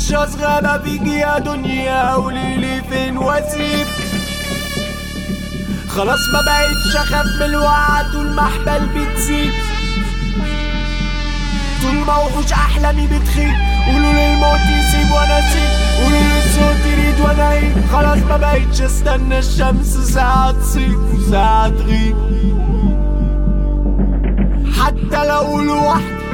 بقتش اصغر فيكي يا دنيا، قوليلي فين واسيب. خلاص ما بقتش اخاف من الوعد طول ما احبال بتزيد، طول ما وحوش احلامي بتخيب. قولوا للموت يسيب وانا اسيب، قولوا للصوت يريد وانا اعيد. خلاص ما بقتش استنى الشمس ساعة تصيب وساعة تغيب، حتى لو لوحدي